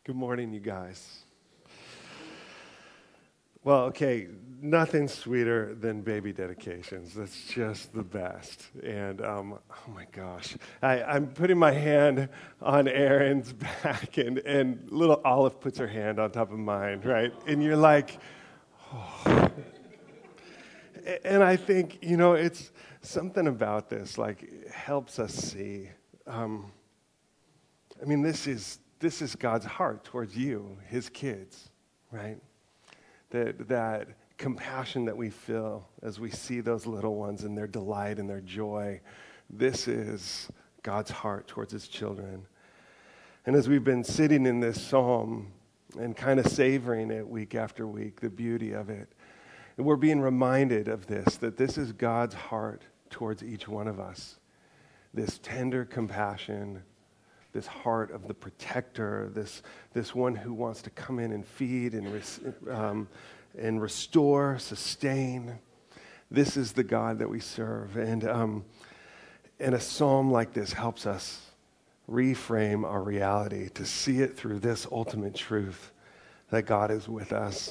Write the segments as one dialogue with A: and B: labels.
A: Good morning, you guys. Well, okay, nothing sweeter than baby dedications. That's just the best. And oh my gosh, I'm putting my hand on Aaron's back, and little Olive puts her hand on top of mine, right? And you're like, oh. And I think, it's something about this, like, helps us see. This is God's heart towards you, his kids, right? That compassion that we feel as we see those little ones and their delight and their joy. This is God's heart towards his children. And as we've been sitting in this psalm and kind of savoring it week after week, the beauty of it, and we're being reminded of this, that this is God's heart towards each one of us. This tender compassion, this heart of the protector, this one who wants to come in and feed and restore, sustain. This is the God that we serve. And a psalm like this helps us reframe our reality, to see it through this ultimate truth that God is with us.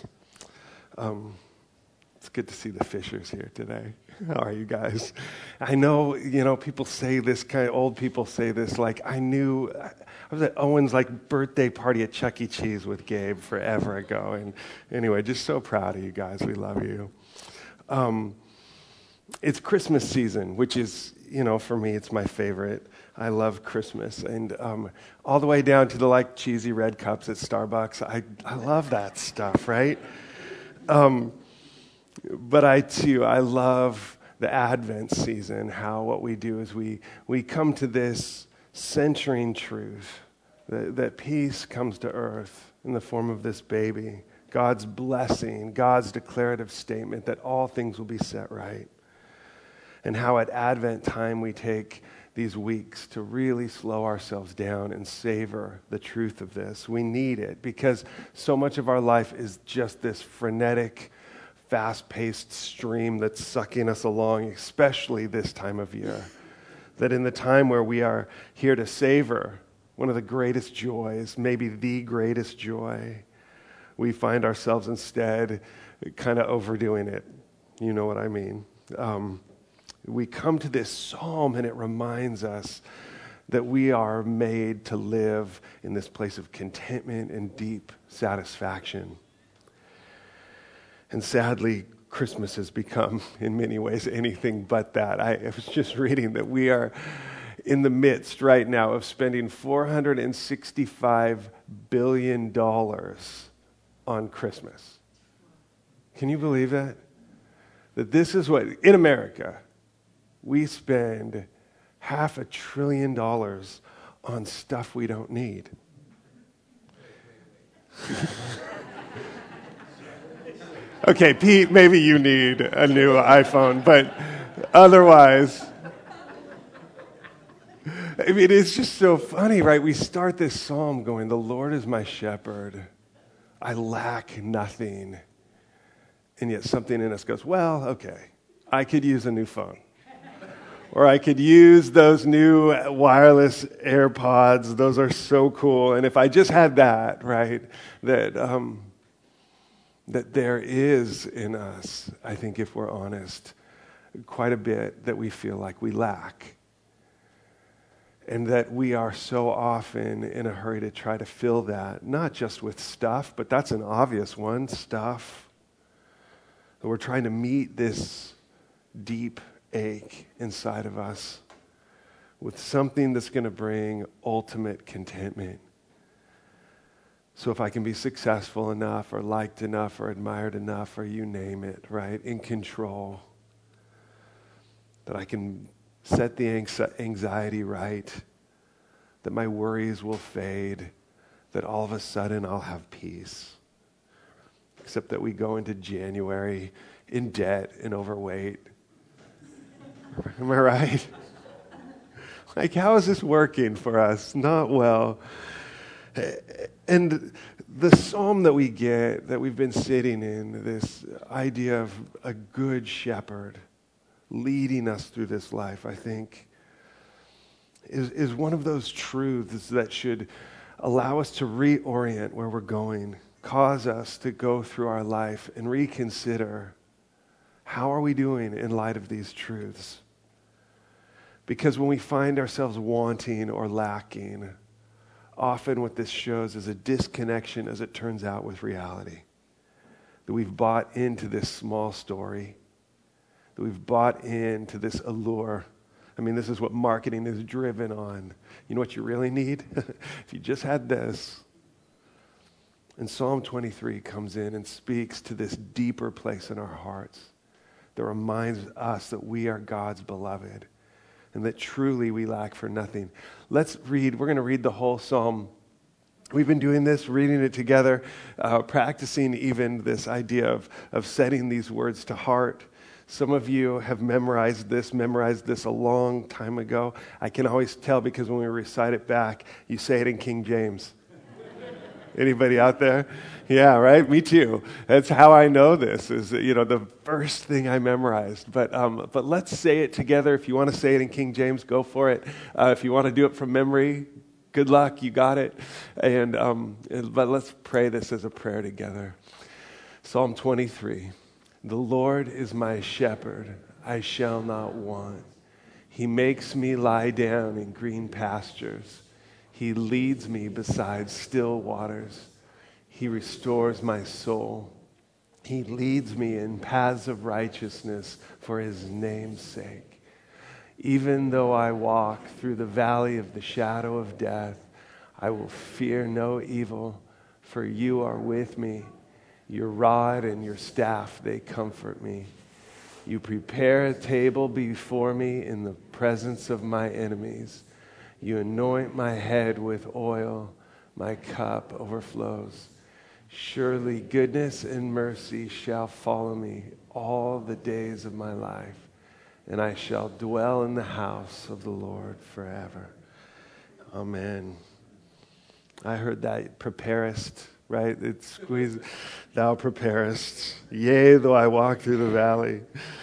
A: It's good to see the Fishers here today. How are you guys? I know, people say this, old people say this, like, I was at Owen's, birthday party at Chuck E. Cheese with Gabe forever ago. And anyway, just so proud of you guys. We love you. It's Christmas season, which is, for me, it's my favorite. I love Christmas. And all the way down to the, cheesy red cups at Starbucks. I love that stuff, right? But I love the Advent season, how what we do is we come to this centering truth that peace comes to earth in the form of this baby, God's blessing, God's declarative statement that all things will be set right. And how at Advent time we take these weeks to really slow ourselves down and savor the truth of this. We need it because so much of our life is just this frenetic, fast-paced stream that's sucking us along, especially this time of year. That in the time where we are here to savor one of the greatest joys, maybe the greatest joy, we find ourselves instead kind of overdoing it. You know what I mean? We come to this psalm and it reminds us that we are made to live in this place of contentment and deep satisfaction. And sadly, Christmas has become, in many ways, anything but that. I was just reading that we are in the midst right now of spending $465 billion on Christmas. Can you believe that? That this is what, in America, we spend $500 billion on stuff we don't need. Okay, Pete, maybe you need a new iPhone, but otherwise, it's just so funny, right? We start this psalm going, the Lord is my shepherd. I lack nothing. And yet something in us goes, well, okay, I could use a new phone. Or I could use those new wireless AirPods. Those are so cool. And if I just had that, right, that there is in us, I think if we're honest, quite a bit that we feel like we lack. And that we are so often in a hurry to try to fill that, not just with stuff, but that's an obvious one, stuff. That we're trying to meet this deep ache inside of us with something that's going to bring ultimate contentment. So if I can be successful enough or liked enough or admired enough or you name it, right, in control, that I can set the anxiety right, that my worries will fade, that all of a sudden I'll have peace. Except that we go into January in debt and overweight. Am I right? How is this working for us? Not well. And the psalm that we get, that we've been sitting in, this idea of a good shepherd leading us through this life, I think, is one of those truths that should allow us to reorient where we're going. Cause us to go through our life and reconsider, how are we doing in light of these truths? Because when we find ourselves wanting or lacking, often what this shows is a disconnection, as it turns out, with reality. That we've bought into this small story, that we've bought into this allure. I mean, this is what marketing is driven on. You know what you really need? If you just had this. And Psalm 23 comes in and speaks to this deeper place in our hearts that reminds us that we are God's beloved and that truly we lack for nothing. Let's read. We're going to read the whole psalm. We've been doing this, reading it together, practicing even this idea of setting these words to heart. Some of you have memorized this a long time ago. I can always tell because when we recite it back, you say it in King James. Anybody out there? Yeah, right? Me too. That's how I know this, is, the first thing I memorized. But let's say it together. If you want to say it in King James, go for it. If you want to do it from memory, good luck, you got it. But let's pray this as a prayer together. Psalm 23. The Lord is my shepherd, I shall not want. He makes me lie down in green pastures. He leads me beside still waters. He restores my soul. He leads me in paths of righteousness for his name's sake. Even though I walk through the valley of the shadow of death, I will fear no evil, for you are with me. Your rod and your staff, they comfort me. You prepare a table before me in the presence of my enemies. You anoint my head with oil. My cup overflows. Surely goodness and mercy shall follow me all the days of my life, and I shall dwell in the house of the Lord forever. Amen. I heard that preparest, right? It's squeeze, thou preparest. Yea, though I walk through the valley.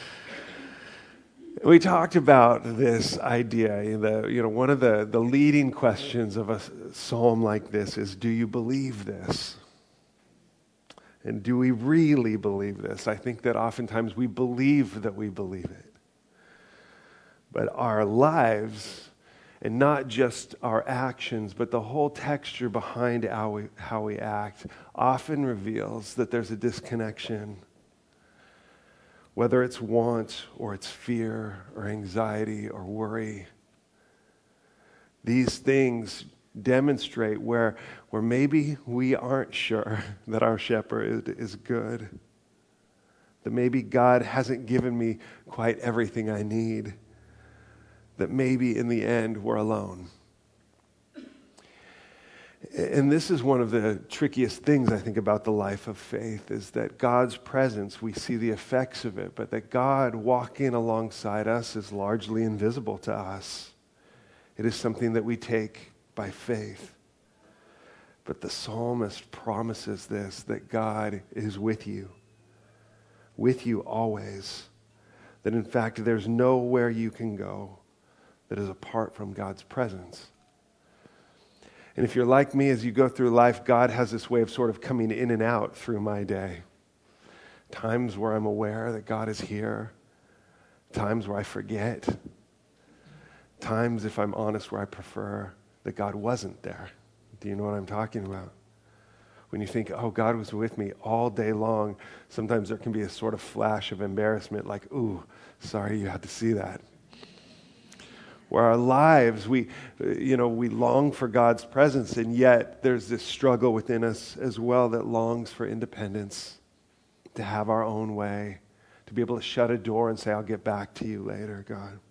A: We talked about this idea. One of the leading questions of a psalm like this is, do you believe this? And do we really believe this? I think that oftentimes we believe that we believe it. But our lives, and not just our actions, but the whole texture behind how we act, often reveals that there's a disconnection. Whether it's want or it's fear or anxiety or worry, these things demonstrate where maybe we aren't sure that our shepherd is good. That maybe God hasn't given me quite everything I need. That maybe in the end we're alone. And this is one of the trickiest things, I think, about the life of faith, is that God's presence, we see the effects of it, but that God walking alongside us is largely invisible to us. It is something that we take by faith. But the psalmist promises this, that God is with you always. That in fact, there's nowhere you can go that is apart from God's presence. And if you're like me, as you go through life, God has this way of sort of coming in and out through my day. Times where I'm aware that God is here. Times where I forget. Times, if I'm honest, where I prefer that God wasn't there. Do you know what I'm talking about? When you think, oh, God was with me all day long, sometimes there can be a sort of flash of embarrassment, like, ooh, sorry you had to see that. Where our lives, we long for God's presence, and yet there's this struggle within us as well that longs for independence, to have our own way, to be able to shut a door and say, I'll get back to you later, God.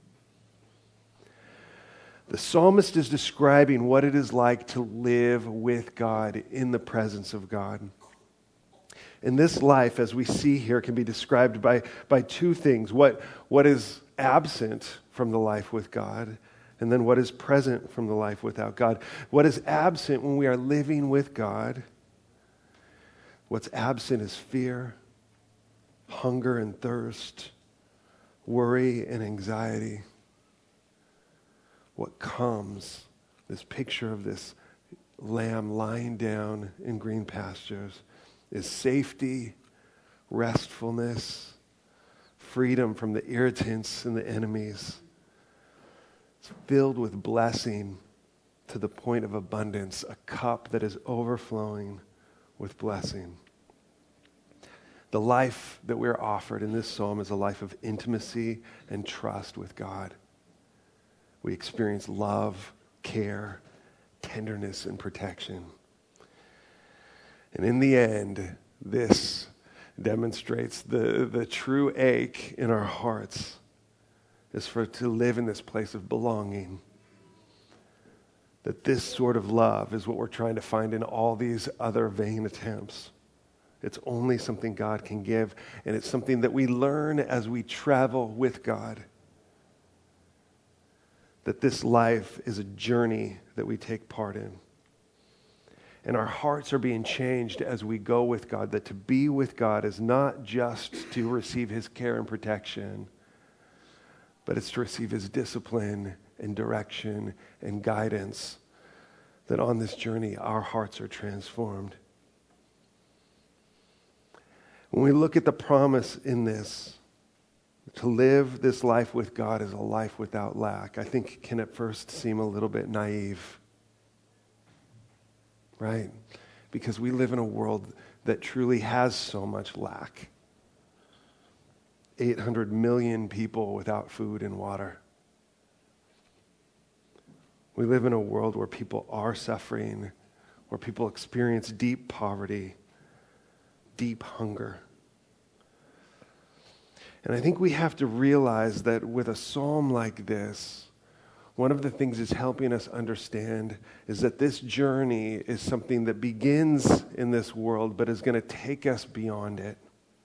A: The psalmist is describing what it is like to live with God, in the presence of God. And this life, as we see here, can be described by two things. What is absent from the life with God, and then what is present from the life without God. What is absent when we are living with God, what's absent is fear, hunger and thirst, worry and anxiety. What comes, this picture of this lamb lying down in green pastures is safety, restfulness, freedom from the irritants and the enemies. It's filled with blessing to the point of abundance, a cup that is overflowing with blessing. The life that we're offered in this psalm is a life of intimacy and trust with God. We experience love, care, tenderness, and protection. And in the end, this demonstrates the true ache in our hearts is for to live in this place of belonging. That this sort of love is what we're trying to find in all these other vain attempts. It's only something God can give, and it's something that we learn as we travel with God. That this life is a journey that we take part in. And our hearts are being changed as we go with God, that to be with God is not just to receive his care and protection, but it's to receive his discipline and direction and guidance, that on this journey our hearts are transformed. When we look at the promise in this, to live this life with God is a life without lack, I think can at first seem a little bit naive. Right? Because we live in a world that truly has so much lack. 800 million people without food and water. We live in a world where people are suffering, where people experience deep poverty, deep hunger. And I think we have to realize that with a psalm like this, one of the things it's helping us understand is that this journey is something that begins in this world, but is going to take us beyond it.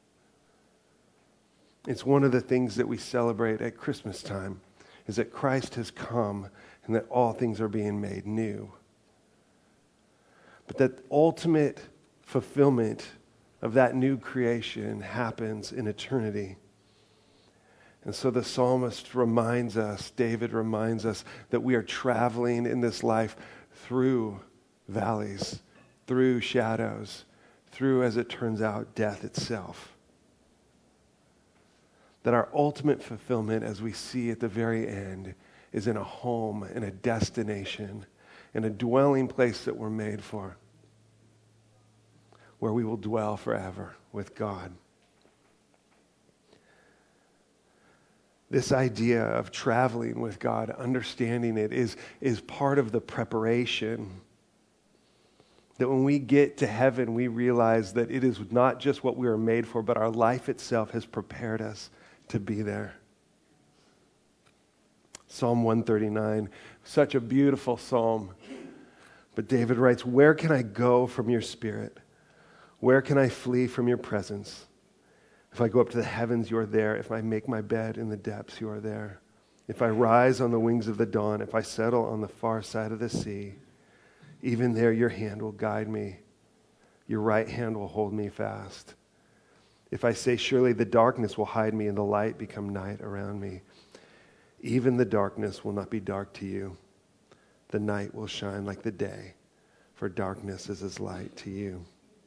A: It's one of the things that we celebrate at Christmas time, is that Christ has come and that all things are being made new. But that ultimate fulfillment of that new creation happens in eternity. And so the psalmist reminds us, David reminds us, that we are traveling in this life through valleys, through shadows, through, as it turns out, death itself. That our ultimate fulfillment, as we see at the very end, is in a home, in a destination, in a dwelling place that we're made for, where we will dwell forever with God. This idea of traveling with God, understanding it, is part of the preparation. That when we get to heaven, we realize that it is not just what we are made for, but our life itself has prepared us to be there. Psalm 139, such a beautiful psalm. But David writes, "Where can I go from your spirit? Where can I flee from your presence? If I go up to the heavens, you are there. If I make my bed in the depths, you are there. If I rise on the wings of the dawn, if I settle on the far side of the sea, even there your hand will guide me. Your right hand will hold me fast. If I say, surely the darkness will hide me and the light become night around me, even the darkness will not be dark to you. The night will shine like the day, for darkness is as light to you."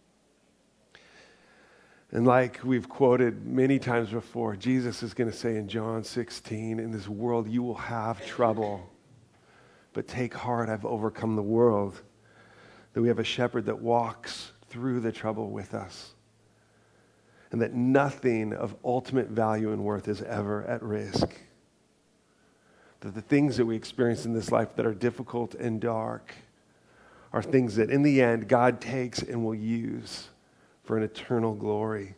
A: And like we've quoted many times before, Jesus is going to say in John 16, in this world you will have trouble, but take heart, I've overcome the world. That we have a shepherd that walks through the trouble with us. And that nothing of ultimate value and worth is ever at risk. That the things that we experience in this life that are difficult and dark are things that in the end God takes and will use for an eternal glory.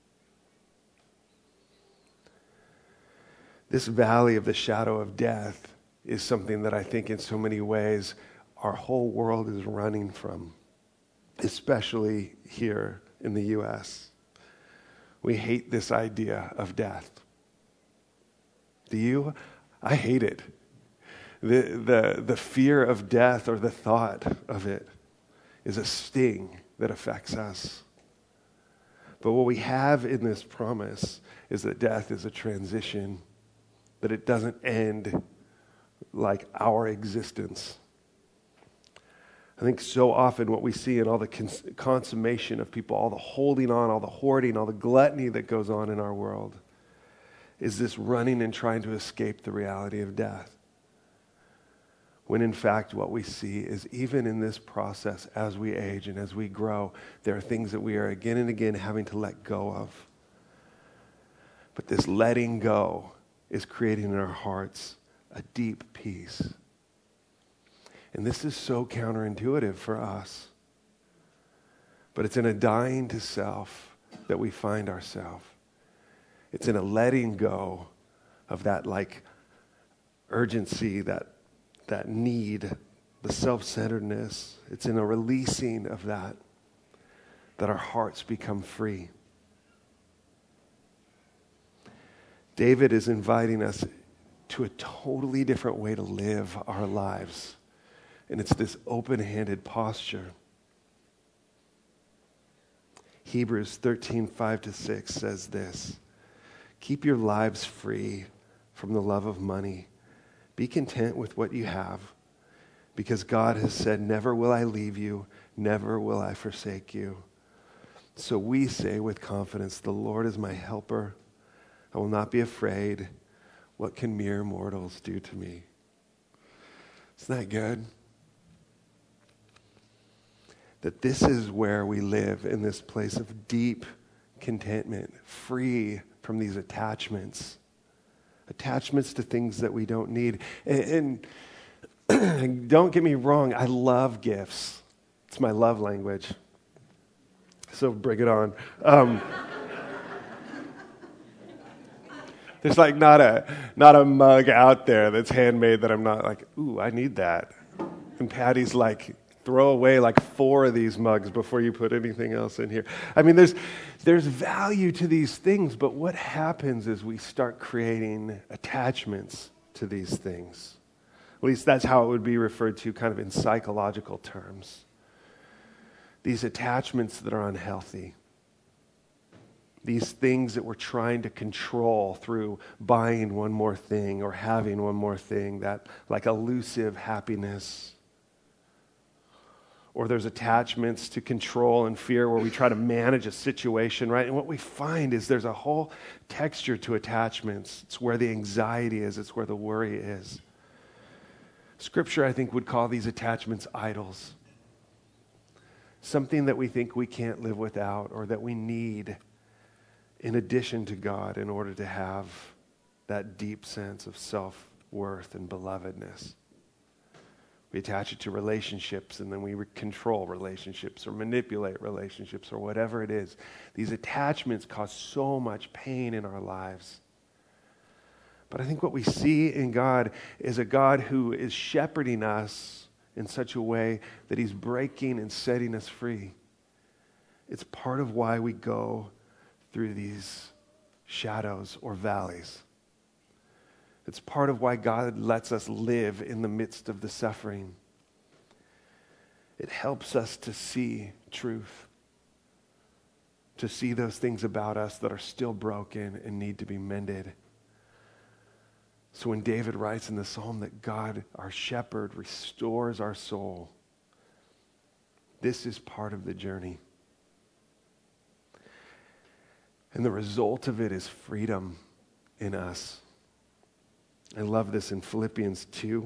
A: This valley of the shadow of death is something that I think in so many ways our whole world is running from, especially here in the U.S. We hate this idea of death. Do you? I hate it. The fear of death, or the thought of it, is a sting that affects us. But what we have in this promise is that death is a transition, that it doesn't end like our existence. I think so often what we see in all the consummation of people, all the holding on, all the hoarding, all the gluttony that goes on in our world, is this running and trying to escape the reality of death. When in fact what we see is even in this process, as we age and as we grow, there are things that we are again and again having to let go of. But this letting go is creating in our hearts a deep peace. And this is so counterintuitive for us. But it's in a dying to self that we find ourselves. It's in a letting go of that urgency, that need, the self-centeredness. It's in a releasing of that our hearts become free. David is inviting us to a totally different way to live our lives. And it's this open-handed posture. Hebrews 13:5-6 says this: keep your lives free from the love of money. Be content with what you have, because God has said, never will I leave you, never will I forsake you. So we say with confidence, the Lord is my helper. I will not be afraid. What can mere mortals do to me? Isn't that good? That this is where we live, in this place of deep contentment, free from these attachments to things that we don't need. And don't get me wrong, I love gifts. It's my love language. So bring it on. There's not a mug out there that's handmade that I'm not like, ooh, I need that. And Patty's like, throw away 4 of these mugs before you put anything else in here. I mean, there's value to these things, but what happens is we start creating attachments to these things. At least that's how it would be referred to kind of in psychological terms. These attachments that are unhealthy. These things that we're trying to control through buying one more thing or having one more thing, that elusive happiness. Or there's attachments to control and fear where we try to manage a situation, right? And what we find is there's a whole texture to attachments. It's where the anxiety is. It's where the worry is. Scripture, I think, would call these attachments idols. Something that we think we can't live without, or that we need in addition to God in order to have that deep sense of self-worth and belovedness. We attach it to relationships, and then we control relationships or manipulate relationships or whatever it is. These attachments cause so much pain in our lives. But I think what we see in God is a God who is shepherding us in such a way that he's breaking and setting us free. It's part of why we go through these shadows or valleys. It's part of why God lets us live in the midst of the suffering. It helps us to see truth, to see those things about us that are still broken and need to be mended. So when David writes in the psalm that God, our shepherd, restores our soul, this is part of the journey. And the result of it is freedom in us. I love this in Philippians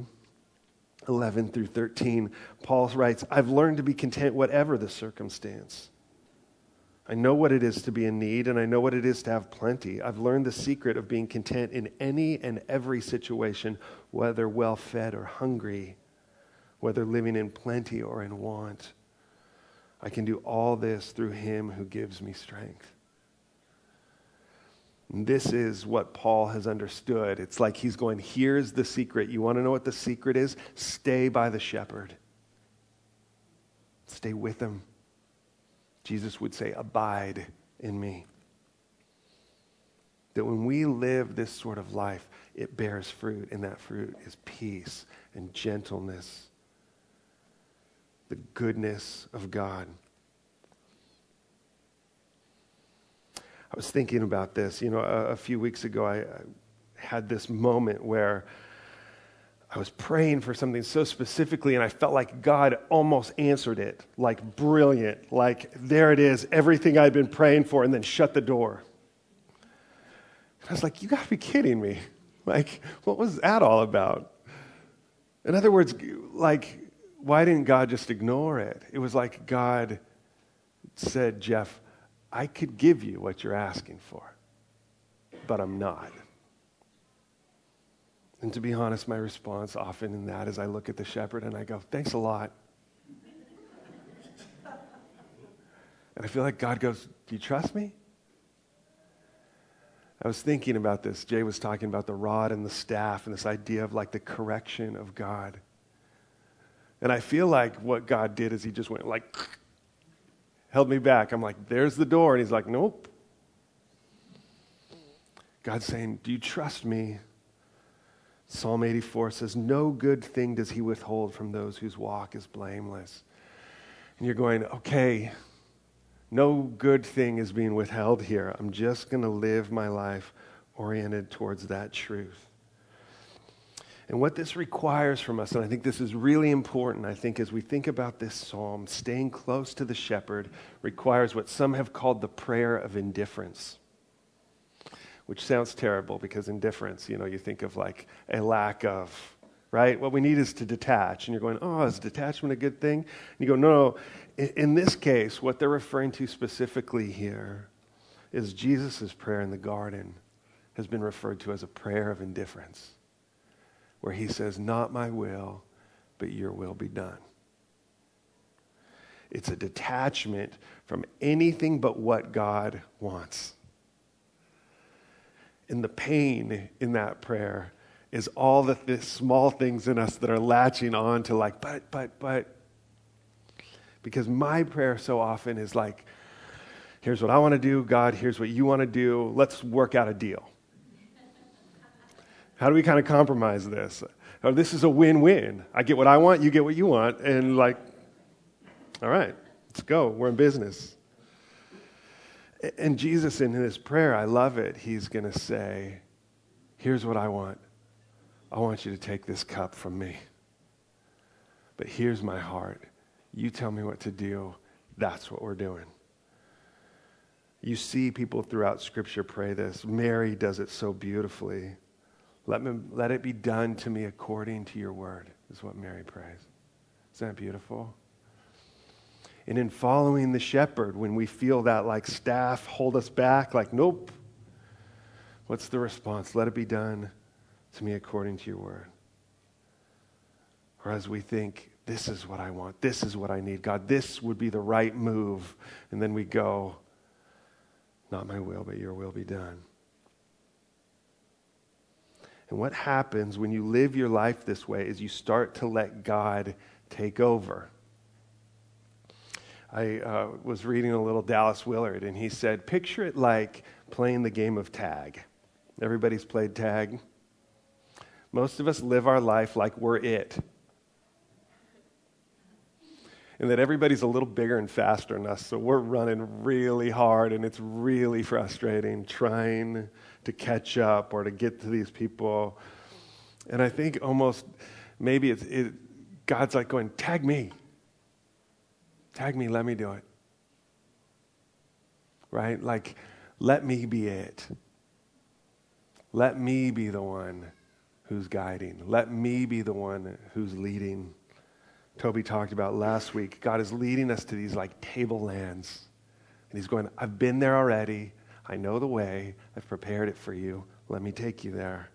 A: 2:11-13. Paul writes, I've learned to be content whatever the circumstance. I know what it is to be in need, and I know what it is to have plenty. I've learned the secret of being content in any and every situation, whether well-fed or hungry, whether living in plenty or in want. I can do all this through him who gives me strength. And this is what Paul has understood. It's like he's going, here's the secret. You want to know what the secret is? Stay by the shepherd. Stay with him. Jesus would say, abide in me. That when we live this sort of life, it bears fruit, and that fruit is peace and gentleness, the goodness of God. I was thinking about this. A few weeks ago, I had this moment where I was praying for something so specifically, and I felt like God almost answered it, like brilliant, like there it is, everything I'd been praying for, and then shut the door. And I was like, you got to be kidding me. Like, what was that all about? In other words, like, why didn't God just ignore it? It was like God said, Jeff, I could give you what you're asking for, but I'm not. And to be honest, my response often in that is I look at the shepherd and I go, thanks a lot. And I feel like God goes, do you trust me? I was thinking about this. Jay was talking about the rod and the staff and this idea of like the correction of God. And I feel like what God did is he just went like, held me back. I'm like, there's the door. And he's like, nope. God's saying, do you trust me? Psalm 84 says, no good thing does he withhold from those whose walk is blameless. And you're going, okay, no good thing is being withheld here. I'm just going to live my life oriented towards that truth. And what this requires from us, and I think this is really important, I think as we think about this psalm, staying close to the shepherd requires what some have called the prayer of indifference. Which sounds terrible because indifference, you think of like a lack of, right? What we need is to detach. And you're going, oh, is detachment a good thing? And you go, no. In this case, what they're referring to specifically here is Jesus' prayer in the garden has been referred to as a prayer of indifference, where he says, not my will, but your will be done. It's a detachment from anything but what God wants. And the pain in that prayer is all the small things in us that are latching on to like, but. Because my prayer so often is like, here's what I want to do, God, here's what you want to do, let's work out a deal. How do we kind of compromise this? Oh, this is a win-win. I get what I want, you get what you want, and like, all right, let's go, we're in business. And Jesus in his prayer, I love it, he's going to say, here's what I want. I want you to take this cup from me. But here's my heart. You tell me what to do. That's what we're doing. You see people throughout Scripture pray this. Mary does it so beautifully. Let it be done to me according to your word, is what Mary prays. Isn't that beautiful? And in following the shepherd, when we feel that like staff hold us back, like, nope, what's the response? Let it be done to me according to your word. Or as we think, this is what I want, this is what I need, God, this would be the right move. And then we go, not my will, but your will be done. And what happens when you live your life this way is you start to let God take over. I was reading a little Dallas Willard, and he said, picture it like playing the game of tag. Everybody's played tag. Most of us live our life like we're it. And that everybody's a little bigger and faster than us, so we're running really hard, and it's really frustrating trying to catch up or to get to these people. And I think almost maybe God's like going, tag me, let me do it. Right? Like, let me be it. Let me be the one who's guiding. Let me be the one who's leading. Toby talked about last week, God is leading us to these like tablelands. And he's going, I've been there already. I know the way. I've prepared it for you. Let me take you there.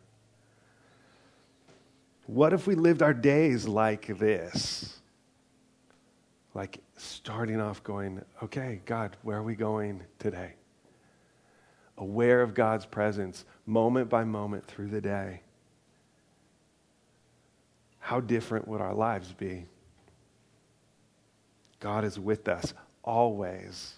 A: What if we lived our days like this? Like starting off going, okay, God, where are we going today? Aware of God's presence, moment by moment through the day. How different would our lives be? God is with us always.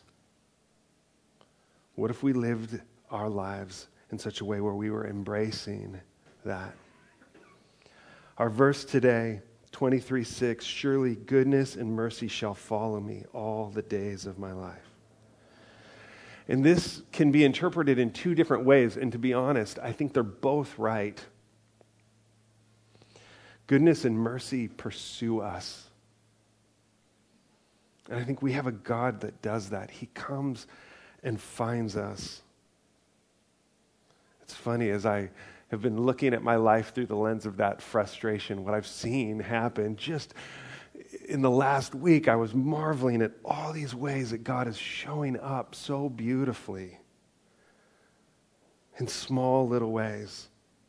A: What if we lived our lives in such a way where we were embracing that? Our verse today, 23:6, surely goodness and mercy shall follow me all the days of my life. And this can be interpreted in two different ways, and to be honest, I think they're both right. Goodness and mercy pursue us. And I think we have a God that does that. He comes and finds us. It's funny, as I have been looking at my life through the lens of that frustration, what I've seen happen just in the last week, I was marveling at all these ways that God is showing up so beautifully in small little ways.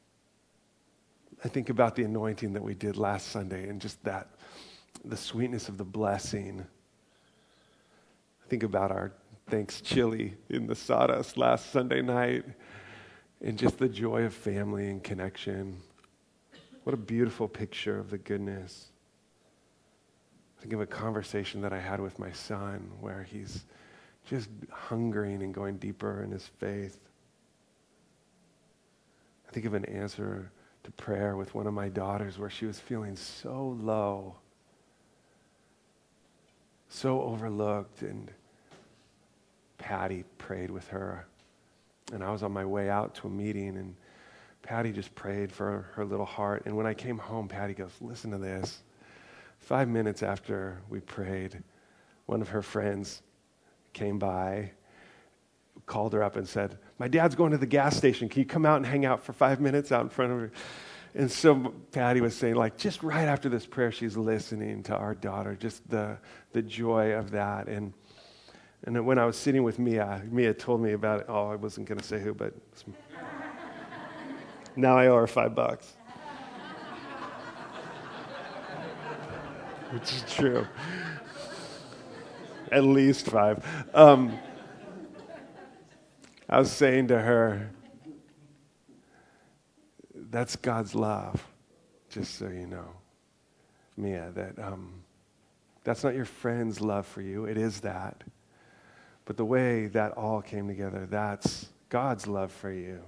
A: I think about the anointing that we did last Sunday and just that, the sweetness of the blessing. I think about our thanks chili in the sawdust last Sunday night and just the joy of family and connection. What a beautiful picture of the goodness. Think of a conversation that I had with my son where he's just hungering and going deeper in his faith. I think of an answer to prayer with one of my daughters where she was feeling so low, so overlooked, and Patty prayed with her. And I was on my way out to a meeting, and Patty just prayed for her little heart. And when I came home, Patty goes, listen to this. 5 minutes after we prayed, one of her friends came by, called her up and said, my dad's going to the gas station. Can you come out and hang out for 5 minutes out in front of her? And so Patty was saying, like, just right after this prayer, she's listening to our daughter, just the joy of that. And when I was sitting with Mia told me about it. Oh, I wasn't going to say who, but now I owe her $5. Which is true. At least 5. I was saying to her, that's God's love, just so you know, Mia, that that's not your friend's love for you. It is that. But the way that all came together, that's God's love for you.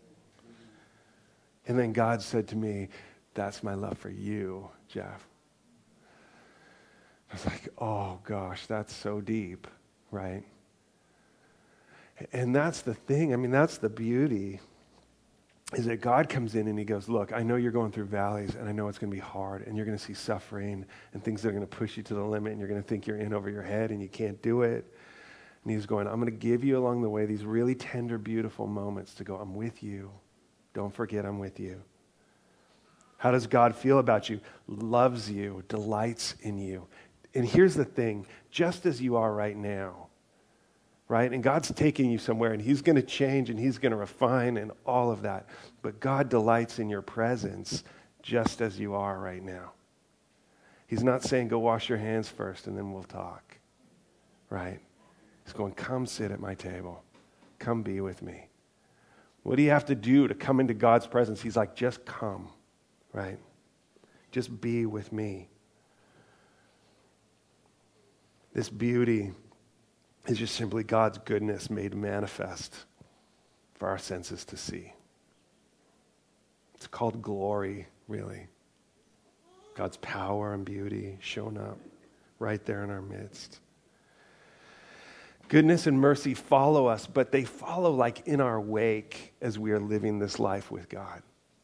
A: And then God said to me, that's my love for you, Jeff. I was like, oh gosh, that's so deep, right? And that's the thing. I mean, that's the beauty, is that God comes in and he goes, look, I know you're going through valleys, and I know it's going to be hard, and you're going to see suffering and things that are going to push you to the limit, and you're going to think you're in over your head and you can't do it. And he's going, I'm going to give you along the way these really tender, beautiful moments to go, I'm with you. Don't forget I'm with you. How does God feel about you? Loves you, delights in you. And here's the thing, just as you are right now, right? And God's taking you somewhere, and he's going to change, and he's going to refine, and all of that. But God delights in your presence just as you are right now. He's not saying, go wash your hands first, and then we'll talk, right? He's going, come sit at my table. Come be with me. What do you have to do to come into God's presence? He's like, just come, right? Just be with me. This beauty is just simply God's goodness made manifest for our senses to see. It's called glory, really. God's power and beauty shown up right there in our midst. Goodness and mercy follow us, but they follow like in our wake as we are living this life with God.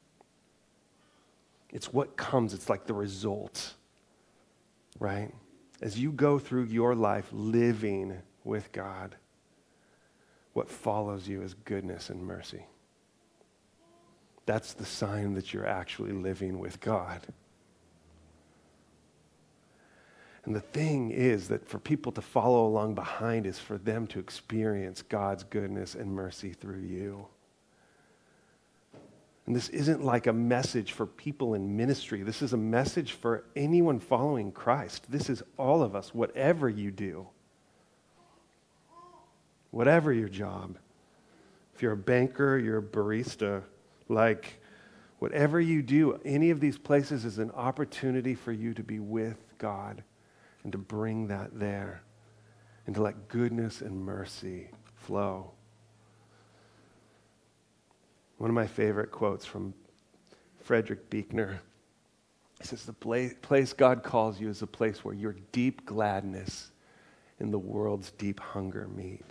A: It's what comes, it's like the result, right? As you go through your life living with God, what follows you is goodness and mercy. That's the sign that you're actually living with God. And the thing is that for people to follow along behind is for them to experience God's goodness and mercy through you. And this isn't like a message for people in ministry. This is a message for anyone following Christ. This is all of us, whatever you do. Whatever your job. If you're a banker, you're a barista, like whatever you do, any of these places is an opportunity for you to be with God and to bring that there and to let goodness and mercy flow. One of my favorite quotes from Frederick Buechner, he says, the place God calls you is a place where your deep gladness and the world's deep hunger meet.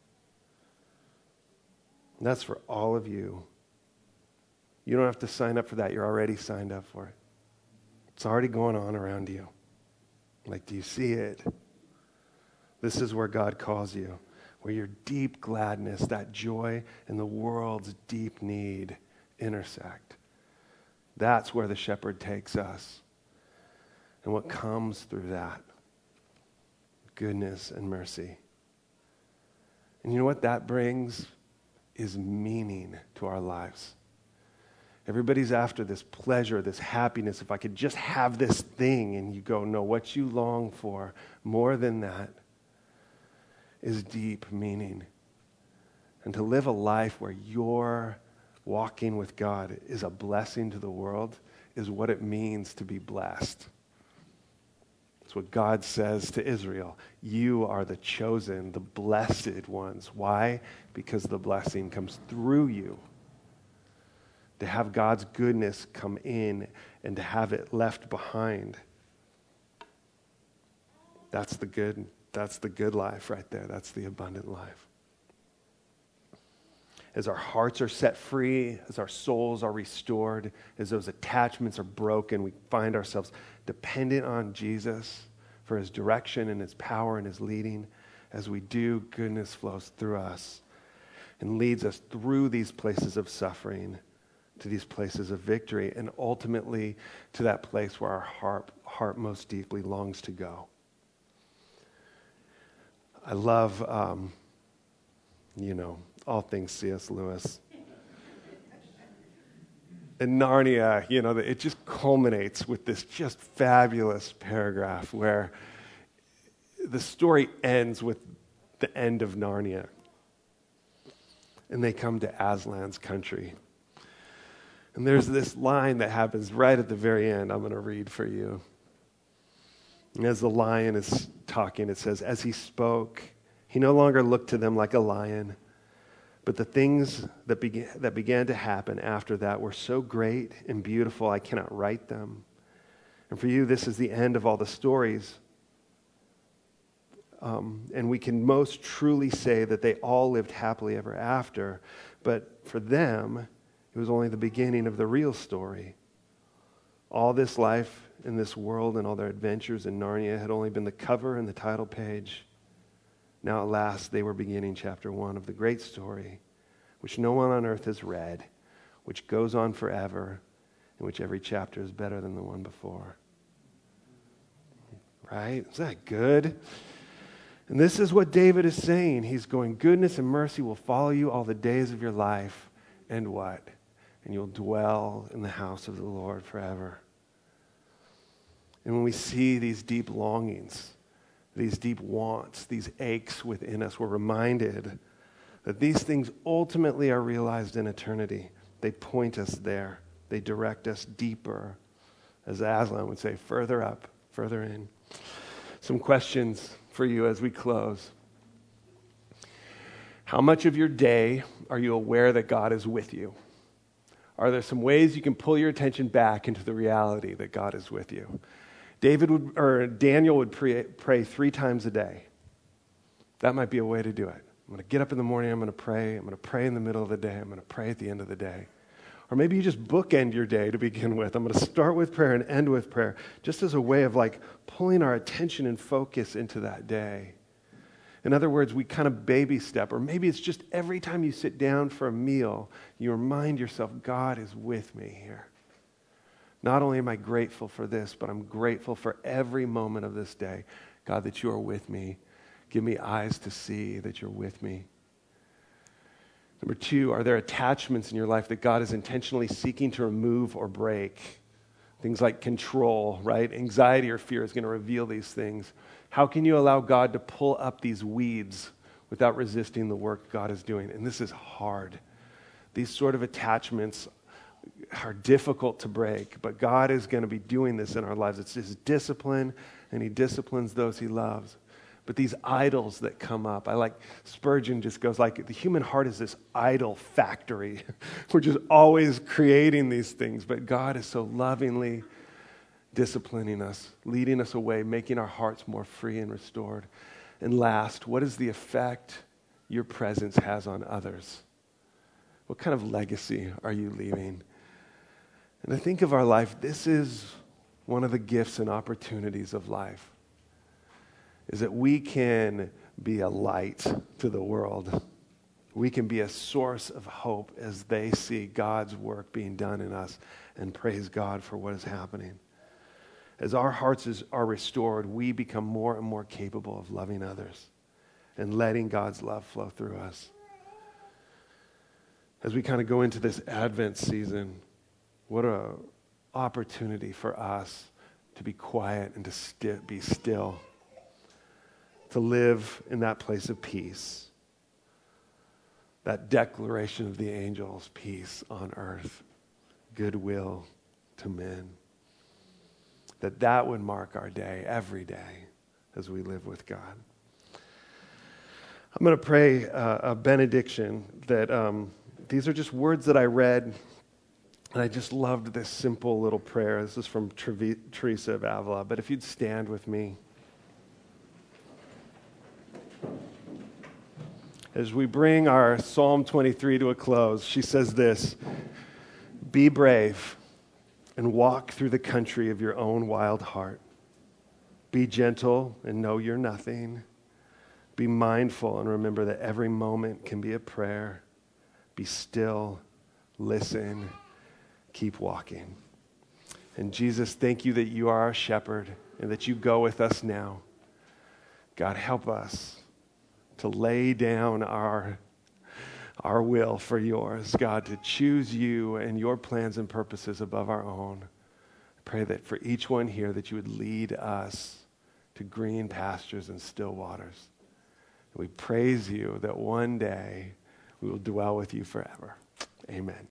A: And that's for all of you. You don't have to sign up for that. You're already signed up for it. It's already going on around you. Like, do you see it? This is where God calls you, where your deep gladness, that joy, and the world's deep need intersect. That's where the shepherd takes us. And what comes through that? Goodness and mercy. And you know what that brings? Is meaning to our lives. Everybody's after this pleasure, this happiness. If I could just have this thing, and you go, no, what you long for more than that is deep meaning. And to live a life where you're walking with God is a blessing to the world is what it means to be blessed. It's what God says to Israel. You are the chosen, the blessed ones. Why? Because the blessing comes through you. To have God's goodness come in and to have it left behind. That's the good life right there. That's the abundant life. As our hearts are set free, as our souls are restored, as those attachments are broken, we find ourselves dependent on Jesus for his direction and his power and his leading. As we do, goodness flows through us and leads us through these places of suffering to these places of victory and ultimately to that place where our heart most deeply longs to go. I love, all things C.S. Lewis. In Narnia, it just culminates with this just fabulous paragraph where the story ends with the end of Narnia. And they come to Aslan's country. And there's this line that happens right at the very end. I'm going to read for you. And as the lion is talking, it says, as he spoke, he no longer looked to them like a lion, but the things that began to happen after that were so great and beautiful, I cannot write them. And for you, this is the end of all the stories. And we can most truly say that they all lived happily ever after. But for them, it was only the beginning of the real story. All this life in this world and all their adventures in Narnia had only been the cover and the title page. Now at last they were beginning chapter 1 of the great story, which no one on earth has read, which goes on forever, in which every chapter is better than the one before. Right? Is that good? And this is what David is saying. He's going, goodness and mercy will follow you all the days of your life. And what? And you'll dwell in the house of the Lord forever. And when we see these deep longings, these deep wants, these aches within us, we're reminded that these things ultimately are realized in eternity. They point us there. They direct us deeper. As Aslan would say, further up, further in. Some questions for you as we close. How much of your day are you aware that God is with you? Are there some ways you can pull your attention back into the reality that God is with you? Daniel would pray 3 times a day. That might be a way to do it. I'm going to get up in the morning, I'm going to pray. I'm going to pray in the middle of the day. I'm going to pray at the end of the day. Or maybe you just bookend your day to begin with. I'm going to start with prayer and end with prayer, just as a way of pulling our attention and focus into that day. In other words, we kind of baby step, or maybe it's just every time you sit down for a meal, you remind yourself, God is with me here. Not only am I grateful for this, but I'm grateful for every moment of this day. God, that you are with me. Give me eyes to see that you're with me. Number 2, are there attachments in your life that God is intentionally seeking to remove or break? Things like control, right? Anxiety or fear is going to reveal these things. How can you allow God to pull up these weeds without resisting the work God is doing? And this is hard. These sort of attachments are difficult to break, but God is going to be doing this in our lives. It's his discipline, and he disciplines those he loves. But these idols that come up, Spurgeon just goes the human heart is this idol factory. We're just always creating these things, but God is so lovingly disciplining us, leading us away, making our hearts more free and restored. And last, what is the effect your presence has on others? What kind of legacy are you leaving? And I think of our life, this is one of the gifts and opportunities of life is that we can be a light to the world. We can be a source of hope as they see God's work being done in us and praise God for what is happening. As our hearts are restored, we become more and more capable of loving others and letting God's love flow through us. As we kind of go into this Advent season, what an opportunity for us to be quiet and to be still, to live in that place of peace, that declaration of the angels, peace on earth, goodwill to men. That would mark our day, every day, as we live with God. I'm going to pray a benediction that these are just words that I read, and I just loved this simple little prayer. This is from Teresa of Avila, but if you'd stand with me. As we bring our Psalm 23 to a close, she says this: "Be brave and walk through the country of your own wild heart. Be gentle and know you're nothing. Be mindful and remember that every moment can be a prayer. Be still, listen, keep walking." And Jesus, thank you that you are our shepherd and that you go with us now. God, help us to lay down our will for yours, God, to choose you and your plans and purposes above our own. I pray that for each one here that you would lead us to green pastures and still waters. We praise you that one day we will dwell with you forever. Amen.